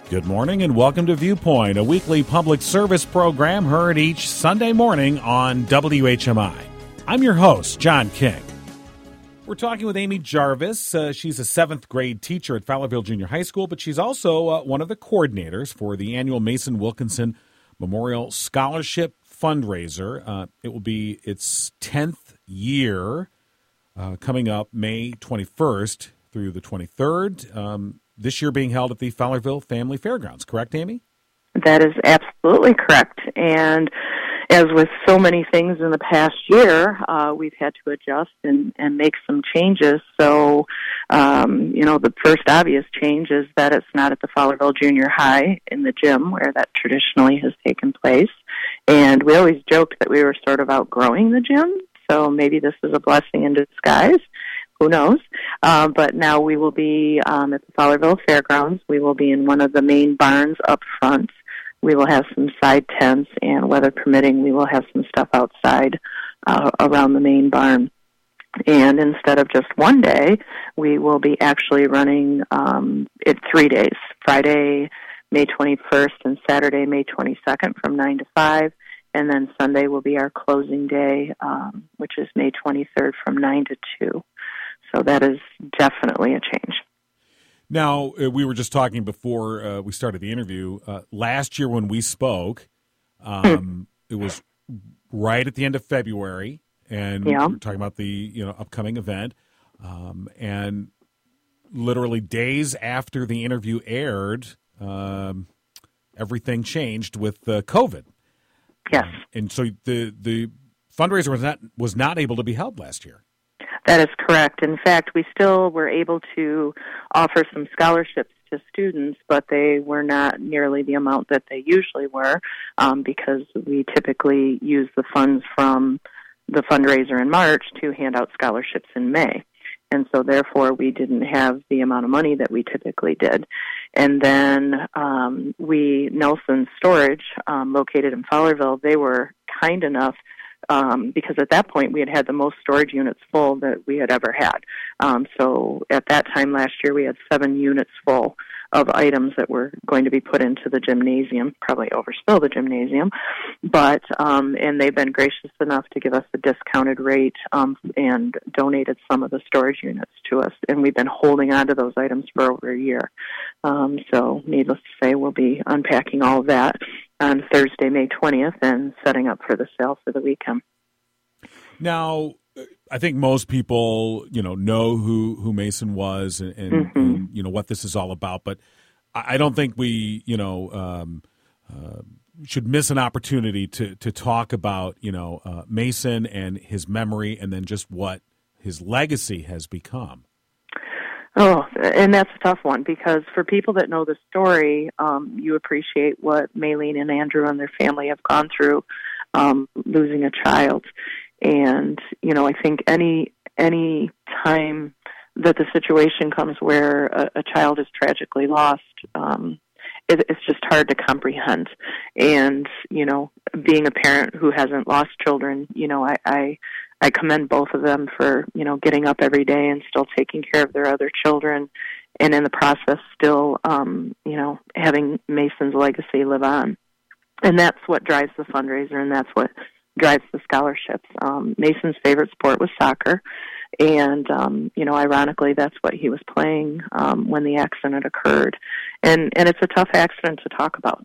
Good morning and welcome to Viewpoint, a weekly public service program heard each Sunday morning on WHMI. I'm your host, John King. We're talking with Amy Jarvis. She's a 7th grade teacher at Fowlerville Junior High School, but she's also one of the coordinators for the annual Mason Wilkinson Memorial Scholarship Fundraiser. It will be its 10th year coming up May 21st through the 23rd. This year being held at the Fowlerville Family Fairgrounds, correct, Amy? That is absolutely correct. And as with so many things in the past year, we've had to adjust and make some changes. So, the first obvious change is that it's not at the Fowlerville Junior High in the gym where that traditionally has taken place. And we always joked that we were sort of outgrowing the gym, so maybe this is a blessing in disguise. Who knows? But now we will be at the Fowlerville Fairgrounds. We will be in one of the main barns up front. We will have some side tents, and weather permitting, we will have some stuff outside around the main barn. And instead of just one day, we will be actually running it 3 days, Friday, May 21st, and Saturday, May 22nd from 9 to 5. And then Sunday will be our closing day, which is May 23rd from 9 to 2. So that is definitely a change. Now, we were just talking before we started the interview. Last year when we spoke, it was right at the end of February, and we were talking about the upcoming event. And literally days after the interview aired, everything changed with COVID. Yes. And so the fundraiser was not able to be held last year. That is correct. In fact, we still were able to offer some scholarships to students, but they were not nearly the amount that they usually were because we typically use the funds from the fundraiser in March to hand out scholarships in May. And so, therefore, we didn't have the amount of money that we typically did. And then Nelson Storage, located in Fowlerville, they were kind enough because at that point we had the most storage units full that we had ever had. So at that time last year we had 7 units full of items that were going to be put into the gymnasium, probably overspill the gymnasium. But and they've been gracious enough to give us a discounted rate and donated some of the storage units to us. And we've been holding on to those items for over a year. So needless to say, we'll be unpacking all of that on Thursday, May 20th, and setting up for the sale for the weekend. Now, I think most people, know who Mason was and what this is all about, but I don't think we, should miss an opportunity to talk about, Mason and his memory and then just what his legacy has become. Oh, and that's a tough one because for people that know the story, you appreciate what Maylene and Andrew and their family have gone through, losing a child. And, I think any time that the situation comes where a child is tragically lost, it's just hard to comprehend. And, being a parent who hasn't lost children, I commend both of them for, getting up every day and still taking care of their other children and in the process still, having Mason's legacy live on. And that's what drives the fundraiser and that's what drives the scholarships. Mason's favorite sport was soccer. And, ironically, that's what he was playing when the accident occurred. And it's a tough accident to talk about.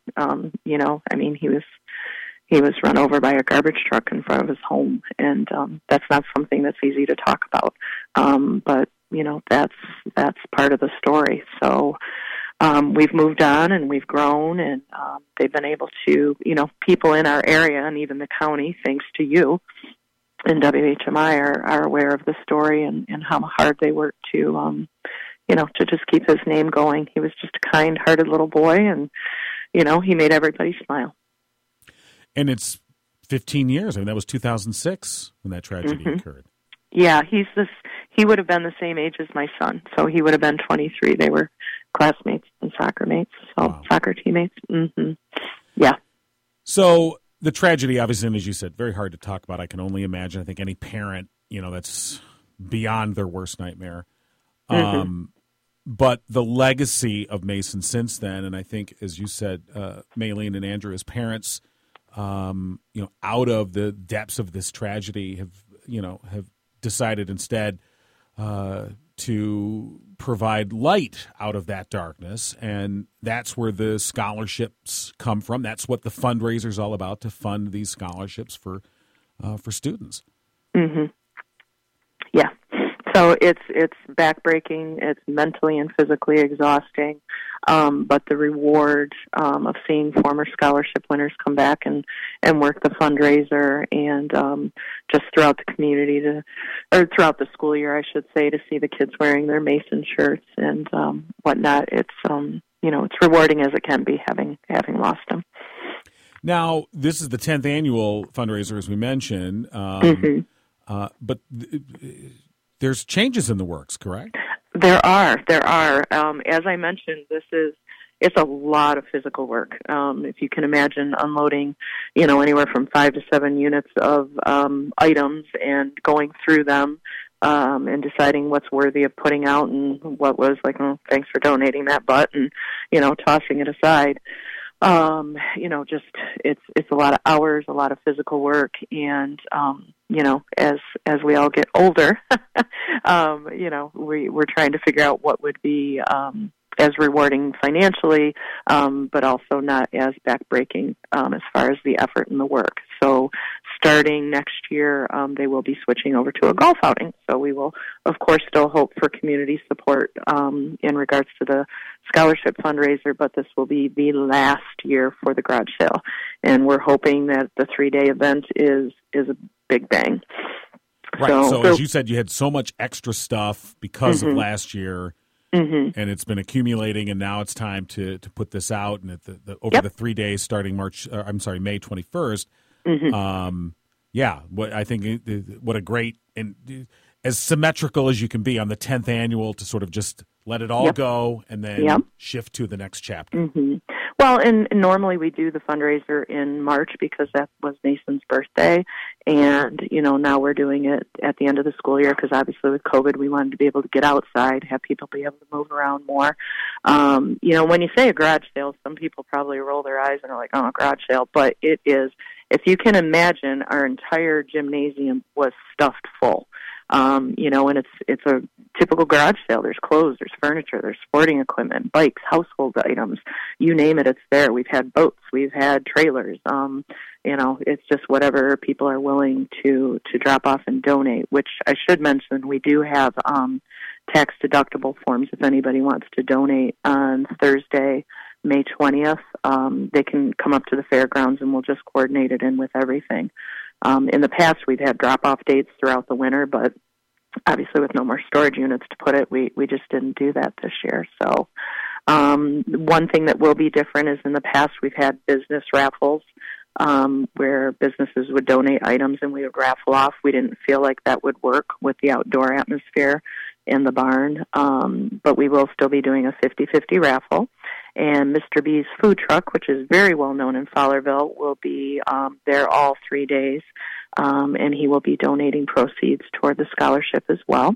He was run over by a garbage truck in front of his home, and that's not something that's easy to talk about. But that's part of the story. So we've moved on and we've grown, and they've been able to, people in our area and even the county, thanks to you and WHMI, are aware of the story and how hard they worked to just keep his name going. He was just a kind-hearted little boy, and he made everybody smile. And it's 15 years. I mean, that was 2006 when that tragedy occurred. Yeah, he would have been the same age as my son, so he would have been 23. They were classmates and soccer mates, soccer teammates. Mm-hmm. Yeah. So the tragedy, obviously, and as you said, very hard to talk about. I can only imagine. I think any parent, that's beyond their worst nightmare. but the legacy of Mason since then, and I think, as you said, Maylene and Andrew, as parents, out of the depths of this tragedy, have decided instead to provide light out of that darkness, and that's where the scholarships come from. That's what the fundraiser is all about, to fund these scholarships for students. Mm-hmm. Yeah. So it's backbreaking. It's mentally and physically exhausting, but the reward of seeing former scholarship winners come back and work the fundraiser, and just throughout the community or throughout the school year, I should say, to see the kids wearing their Mason shirts and whatnot. It's it's rewarding as it can be, having lost them. Now, this is the 10th annual fundraiser, as we mentioned, but there's changes in the works, correct? There are. As I mentioned, it's a lot of physical work. If you can imagine unloading, anywhere from 5 to 7 units of items and going through them and deciding what's worthy of putting out and what was like, oh, thanks for donating that, but, and, tossing it aside. It's a lot of hours, a lot of physical work, and as we all get older, we're trying to figure out what would be as rewarding financially, but also not as backbreaking as far as the effort and the work. So starting next year, they will be switching over to a golf outing. So we will, of course, still hope for community support in regards to the scholarship fundraiser, but this will be the last year for the garage sale. And we're hoping that the 3-day event is a big bang. Right. So as you said, you had so much extra stuff because of last year. Mm-hmm. And it's been accumulating, and now it's time to put this out. And over the 3 days starting May 21st. Mm-hmm. What a great and as symmetrical as you can be on the 10th annual, to sort of just let it all go and then shift to the next chapter. Mm-hmm. Well, and normally we do the fundraiser in March because that was Mason's birthday. And, now we're doing it at the end of the school year because obviously with COVID we wanted to be able to get outside, have people be able to move around more. When you say a garage sale, some people probably roll their eyes and are like, oh, a garage sale. But it is, if you can imagine, our entire gymnasium was stuffed full. And it's a typical garage sale. There's clothes, there's furniture, there's sporting equipment, bikes, household items, you name it, it's there. We've had boats, we've had trailers. It's just whatever people are willing to drop off and donate, which I should mention, we do have tax deductible forms if anybody wants to donate on Thursday, May 20th. They can come up to the fairgrounds and we'll just coordinate it in with everything. In the past, we've had drop-off dates throughout the winter, but obviously with no more storage units to put it, we just didn't do that this year. So one thing that will be different is in the past we've had business raffles where businesses would donate items and we would raffle off. We didn't feel like that would work with the outdoor atmosphere in the barn, but we will still be doing a 50-50 raffle. And Mr. B's food truck, which is very well known in Fowlerville, will be there all 3 days, and he will be donating proceeds toward the scholarship as well.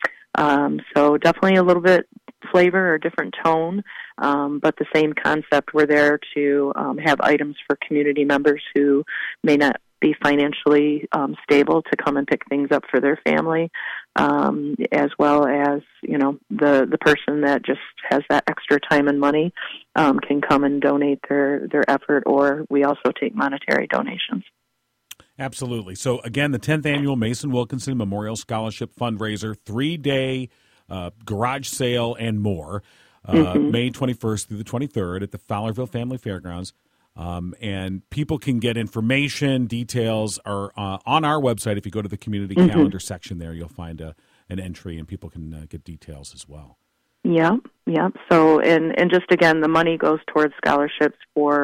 So definitely a little bit flavor or different tone, but the same concept. We're there to have items for community members who may not be financially stable to come and pick things up for their family, as well as, the person that just has that extra time and money can come and donate their effort, or we also take monetary donations. Absolutely. So, again, the 10th Annual Mason Wilkinson Memorial Scholarship Fundraiser, 3-day garage sale and more, May 21st through the 23rd at the Fowlerville Family Fairgrounds. And people can get information, details are on our website. If you go to the community calendar section there, you'll find an entry and people can get details as well. Yeah. So, and just again, the money goes towards scholarships for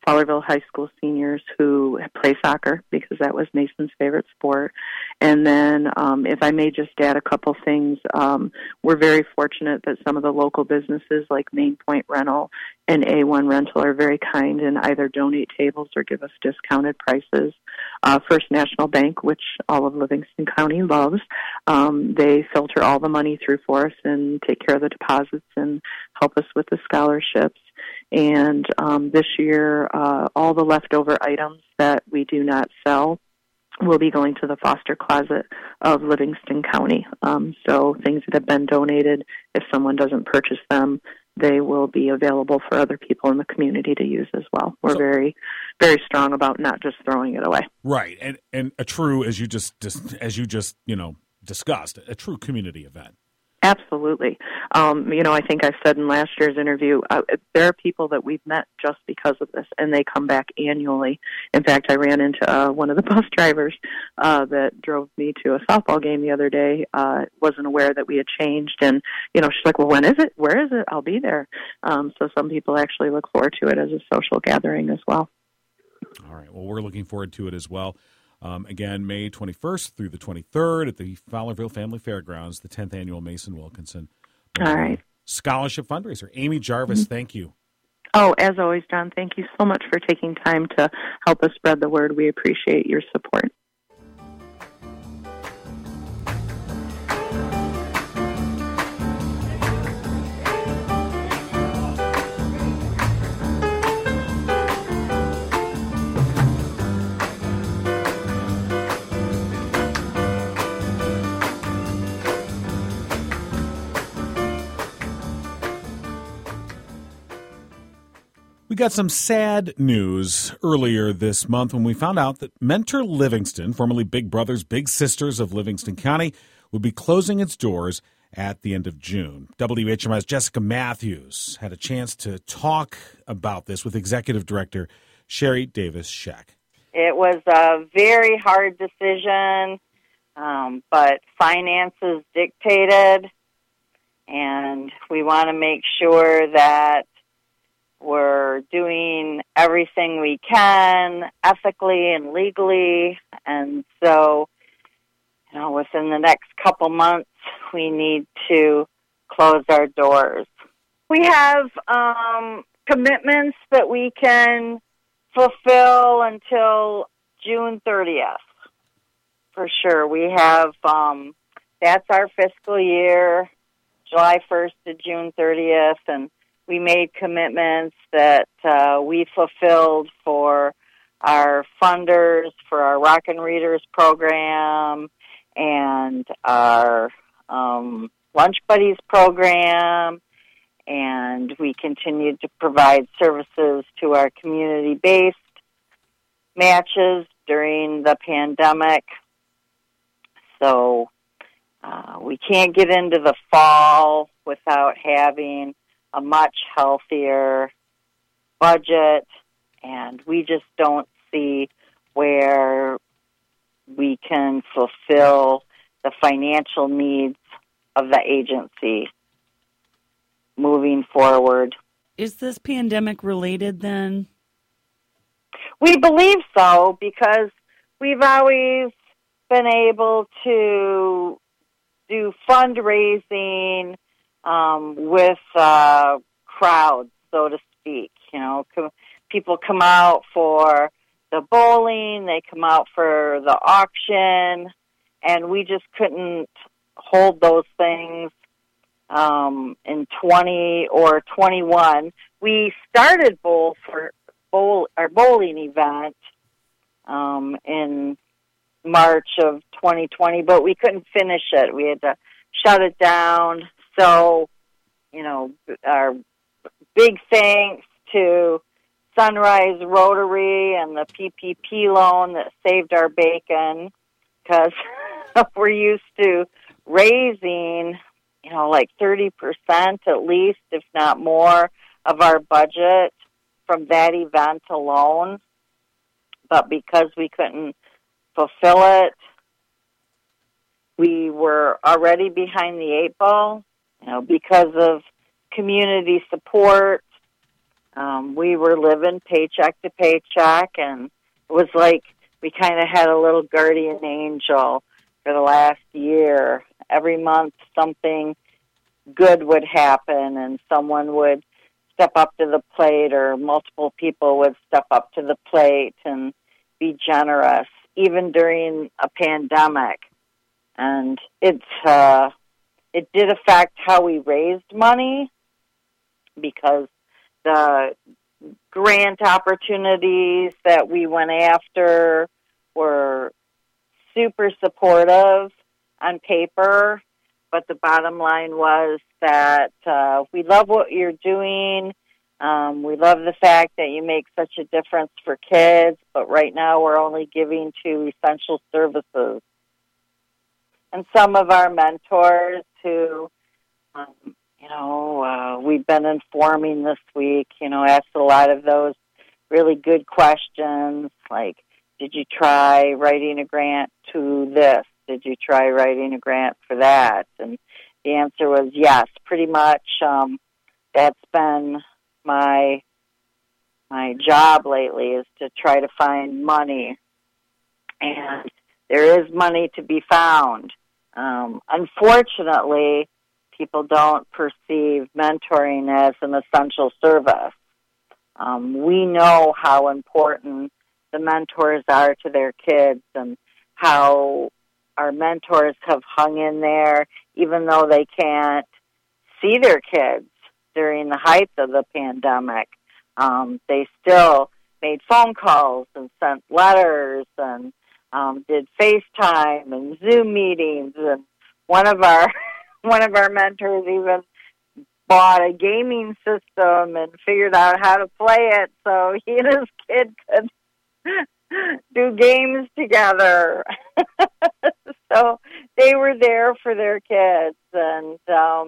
Fowlerville High School seniors who play soccer because that was Mason's favorite sport. And then if I may just add a couple things, we're very fortunate that some of the local businesses like Main Point Rental and A1 Rental are very kind and either donate tables or give us discounted prices. First National Bank, which all of Livingston County loves, they filter all the money through for us and take care of the deposits and help us with the scholarships. And this year, all the leftover items that we do not sell will be going to the foster closet of Livingston County. So things that have been donated, if someone doesn't purchase them, they will be available for other people in the community to use as well. We're very, very strong about not just throwing it away. Right, and a true, as you just discussed, a true community event. Absolutely. I think I said in last year's interview, there are people that we've met just because of this, and they come back annually. In fact, I ran into one of the bus drivers that drove me to a softball game the other day, wasn't aware that we had changed, and, she's like, well, when is it? Where is it? I'll be there. So some people actually look forward to it as a social gathering as well. All right. Well, we're looking forward to it as well. Again, May 21st through the 23rd at the Fowlerville Family Fairgrounds, the 10th Annual Mason Wilkinson All right. Scholarship Fundraiser. Amy Jarvis, Thank you. Oh, as always, John, thank you so much for taking time to help us spread the word. We appreciate your support. We got some sad news earlier this month when we found out that Mentor Livingston, formerly Big Brothers Big Sisters of Livingston County, would be closing its doors at the end of June. WHMI's Jessica Matthews had a chance to talk about this with Executive Director Sherry Davis-Scheck. It was a very hard decision, but finances dictated, and we want to make sure that we're doing everything we can ethically and legally, and so, within the next couple months, we need to close our doors. We have commitments that we can fulfill until June 30th, for sure. We have, that's our fiscal year, July 1st to June 30th, and we made commitments that we fulfilled for our funders, for our Rockin' Readers program, and our Lunch Buddies program, and we continued to provide services to our community-based matches during the pandemic. So we can't get into the fall without having a much healthier budget, and we just don't see where we can fulfill the financial needs of the agency moving forward. Is this pandemic related then? We believe so, because we've always been able to do fundraising with crowds, so to speak. People come out for the bowling, they come out for the auction, and we just couldn't hold those things in 20 or 21. We started our bowling event in March of 2020, but we couldn't finish it. We had to shut it down. So, our big thanks to Sunrise Rotary and the PPP loan that saved our bacon, because we're used to raising, like 30% at least, if not more, of our budget from that event alone. But because we couldn't fulfill it, we were already behind the eight ball. Because of community support, We were living paycheck to paycheck, and it was like we kind of had a little guardian angel for the last year. Every month something good would happen, and someone would step up to the plate, or multiple people would step up to the plate and be generous, even during a pandemic. And it did affect how we raised money, because the grant opportunities that we went after were super supportive on paper, but the bottom line was that we love what you're doing. We love the fact that you make such a difference for kids, but right now we're only giving to essential services. And some of our mentors who, we've been informing this week, asked a lot of those really good questions, like, did you try writing a grant to this? Did you try writing a grant for that? And the answer was yes, pretty much. That's been my job lately, is to try to find money. And there is money to be found. Unfortunately, people don't perceive mentoring as an essential service. We know how important the mentors are to their kids, and how our mentors have hung in there even though they can't see their kids during the height of the pandemic. They still made phone calls and sent letters and did FaceTime and Zoom meetings. And one of our mentors even bought a gaming system and figured out how to play it so he and his kid could do games together. So they were there for their kids, and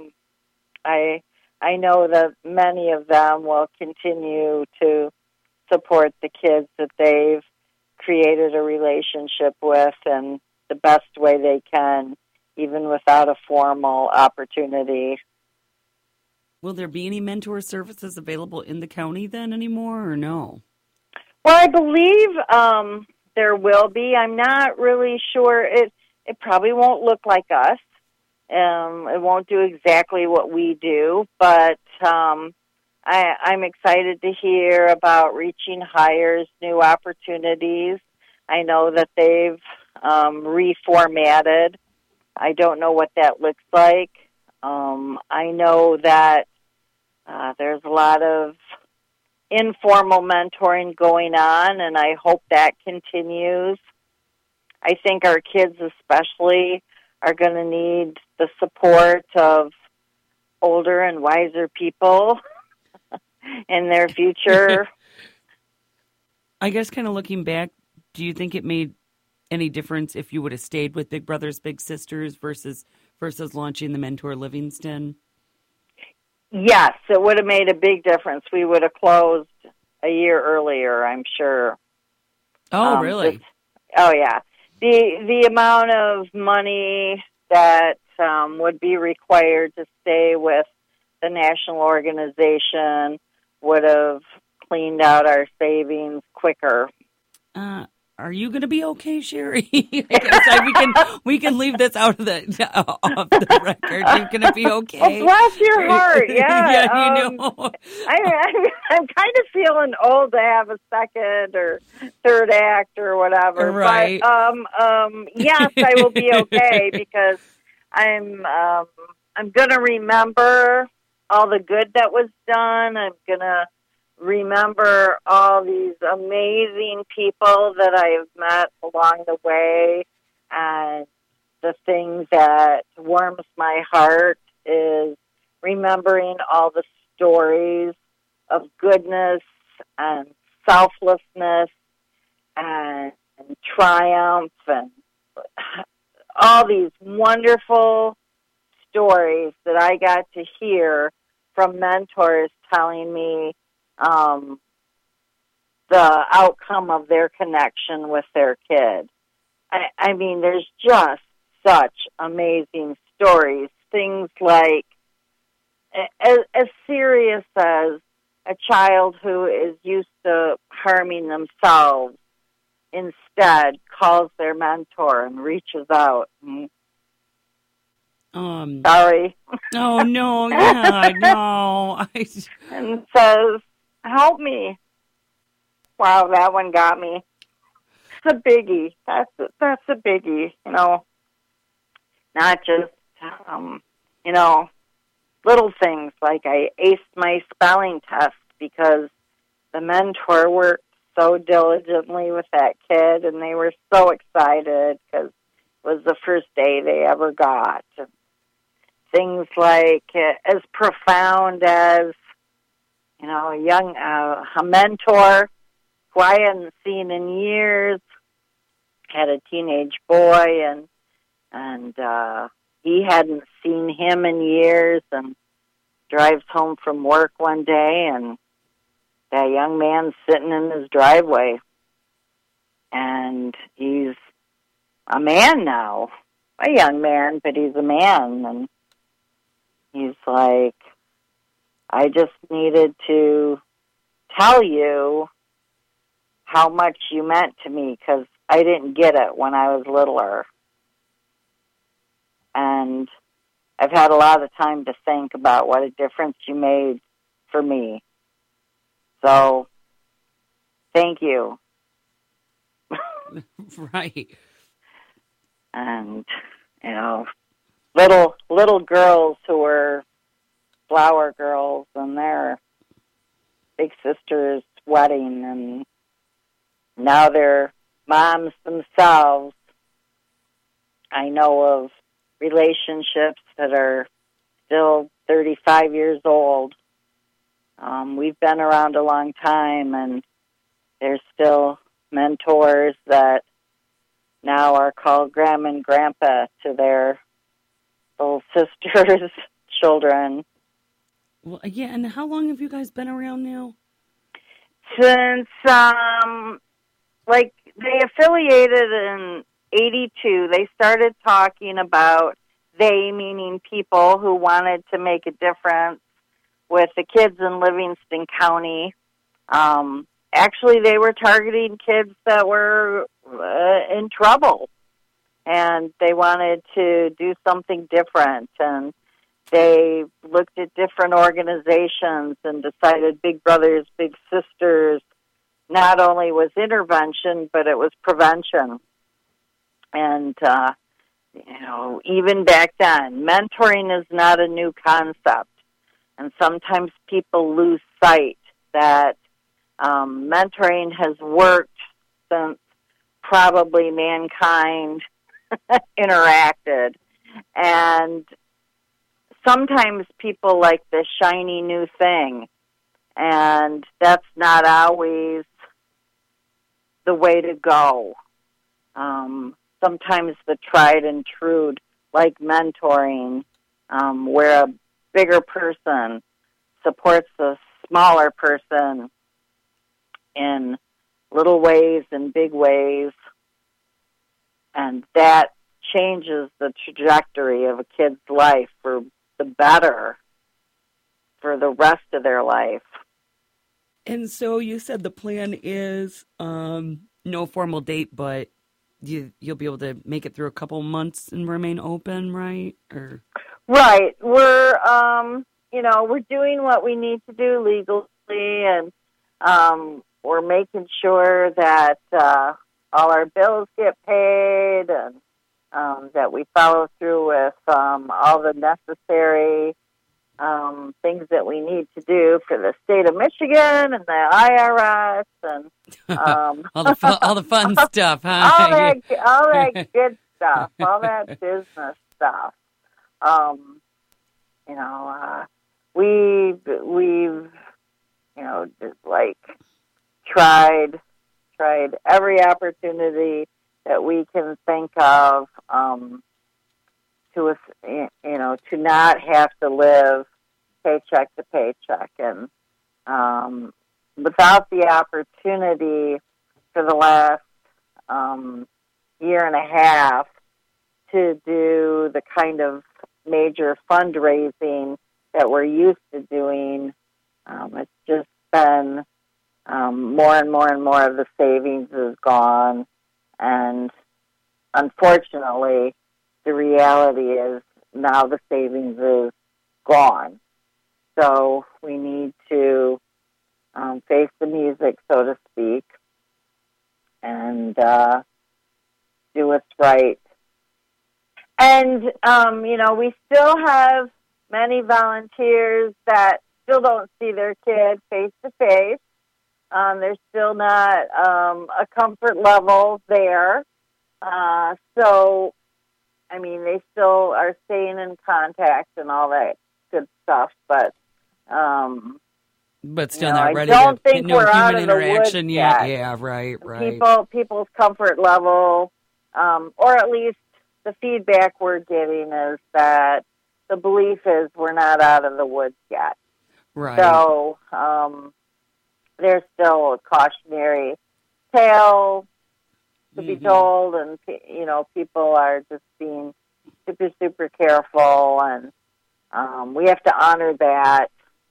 I know that many of them will continue to support the kids that they've created a relationship with in the best way they can, even without a formal opportunity. Will there be any mentor services available in the county then anymore, or no? Well, I believe there will be. I'm not really sure. It probably won't look like us. It won't do exactly what we do, but I'm excited to hear about Reaching Higher's new opportunities. I know that they've reformatted. I don't know what that looks like. I know that there's a lot of informal mentoring going on, and I hope that continues. I think our kids especially are going to need the support of older and wiser people in their future. I guess kind of looking back, do you think it made any difference if you would have stayed with Big Brothers Big Sisters versus launching the Mentor Livingston? Yes, it would have made a big difference. We would have closed a year earlier, I'm sure. Oh, really? Yeah. The amount of money that would be required to stay with the national organization would have cleaned out our savings quicker. Are you going to be okay, Sherry? we can leave this off the record. You're going to be okay. Oh, bless your heart. Yeah. I'm kind of feeling old to have a second or third act or whatever. Right. But yes, I will be okay, because I'm going to remember all the good that was done. I'm going to remember all these amazing people that I have met along the way, and the thing that warms my heart is remembering all the stories of goodness and selflessness and triumph, and all these wonderful stories that I got to hear from mentors telling me the outcome of their connection with their kid. I mean, there's just such amazing stories. Things like, as serious as a child who is used to harming themselves instead calls their mentor and reaches out. Sorry. Oh, no, yeah, no. And says, help me. Wow, that one got me. It's a biggie. That's a biggie, not just, little things like I aced my spelling test because the mentor worked so diligently with that kid, and they were so excited because it was the first day they ever got. Things like as profound as, a mentor who I hadn't seen in years, had a teenage boy, and he hadn't seen him in years, and drives home from work one day, and that young man's sitting in his driveway, and he's a man now, a young man, but he's a man, and he's like, I just needed to tell you how much you meant to me because I didn't get it when I was littler. And I've had a lot of time to think about what a difference you made for me. So, thank you. Right. And, little girls who were flower girls and their big sister's wedding, and now they're moms themselves. I know of relationships that are still 35 years old. We've been around a long time, and there's still mentors that now are called Grandma and Grandpa to their little sisters' children. Well, yeah, and how long have you guys been around now? Since, they affiliated in 82, they started talking about, they meaning people who wanted to make a difference with the kids in Livingston County. Actually, they were targeting kids that were in trouble, and they wanted to do something different, and they looked at different organizations and decided Big Brothers, Big Sisters not only was intervention, but it was prevention. And, even back then, mentoring is not a new concept. And sometimes people lose sight that mentoring has worked since probably mankind interacted. And sometimes people like the shiny new thing, and that's not always the way to go. Sometimes the tried and true, like mentoring, where a bigger person supports a smaller person in little ways and big ways, and that changes the trajectory of a kid's life for the better for the rest of their life. And so you said the plan is no formal date, but you'll be able to make it through a couple months and remain open, right? Or right. We're doing what we need to do legally, and we're making sure that all our bills get paid, and that we follow through with all the necessary things that we need to do for the state of Michigan and the IRS and all the fun stuff, huh? all that good stuff, all that business stuff. We've tried every opportunity that we can think of to not have to live paycheck to paycheck, and without the opportunity for the last year and a half to do the kind of major fundraising that we're used to doing, it's just been more and more and more of the savings is gone, and unfortunately, the reality is now the savings is gone. So we need to face the music, so to speak, and do what's right. And, we still have many volunteers that still don't see their kid face to face. There's still not a comfort level there. They still are staying in contact and all that good stuff, but still not ready don't to think no we're out human of the interaction woods yet. yet. Yeah, right. People's comfort level, or at least the feedback we're getting is that the belief is we're not out of the woods yet. Right. So there's still a cautionary tale to be told, and people are just being super, super careful, and we have to honor that.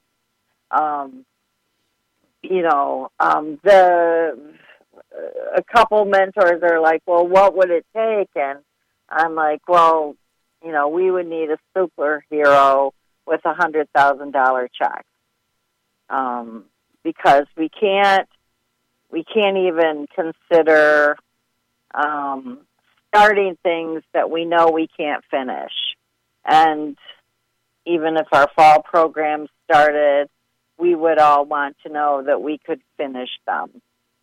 A couple mentors are like, well, what would it take? And I'm like, well, we would need a superhero with $100,000 check, because we can't even consider starting things that we know we can't finish. And even if our fall program started, we would all want to know that we could finish them.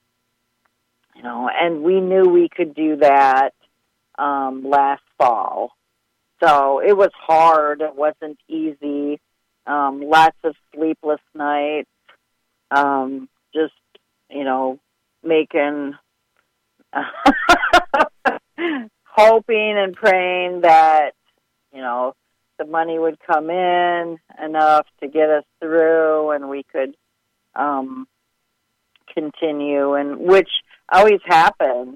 And we knew we could do that last fall. So it was hard. It wasn't easy. Lots of sleepless nights. Just, making, hoping and praying that, the money would come in enough to get us through and we could continue, and which always happened.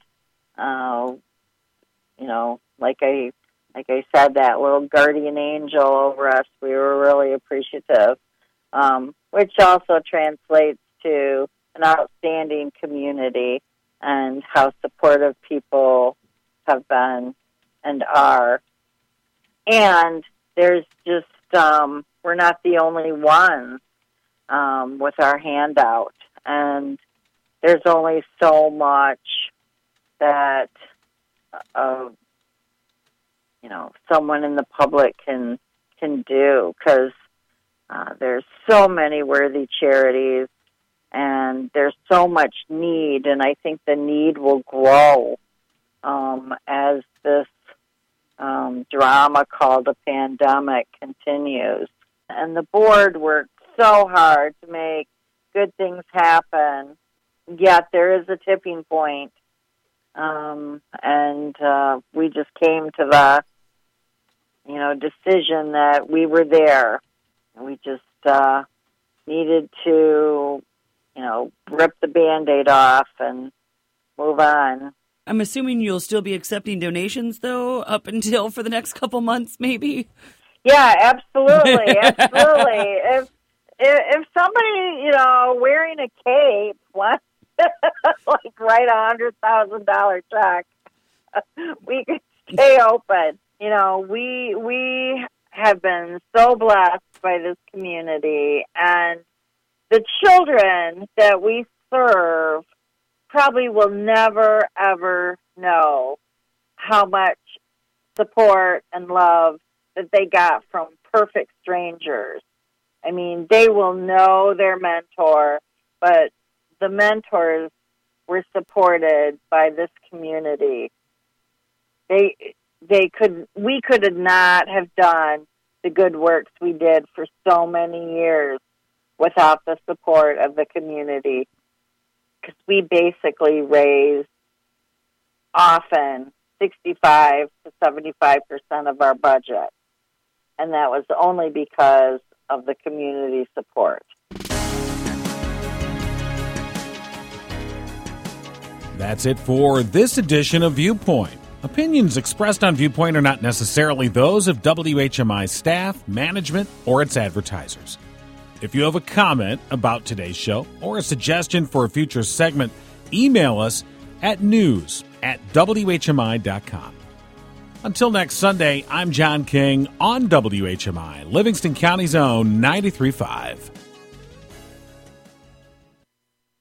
Like I said, that little guardian angel over us, we were really appreciative, which also translates to an outstanding community and how supportive people have been and are. And there's just, we're not the only ones with our handout. And there's only so much that, someone in the public can do, because there's so many worthy charities and there's so much need, and I think the need will grow as this drama called a pandemic continues. And the board worked so hard to make good things happen, yet there is a tipping point. And we just came to the, decision that we were there. We just needed to, rip the Band-Aid off and move on. I'm assuming you'll still be accepting donations, though, up until for the next couple months, maybe? Yeah, absolutely, absolutely. If somebody, wearing a cape wants to, write $100,000 check, we could stay open. We have been so blessed by this community, and the children that we serve probably will never, ever know how much support and love that they got from perfect strangers. I mean, they will know their mentor, but the mentors were supported by this community. We could not have done the good works we did for so many years without the support of the community, because we basically raised often 65 to 75% of our budget, and that was only because of the community support. That's it for this edition of Viewpoint. Opinions expressed on Viewpoint are not necessarily those of WHMI staff, management, or its advertisers. If you have a comment about today's show or a suggestion for a future segment, email us at news@whmi.com. Until next Sunday, I'm John King on WHMI, Livingston County's own 93.5.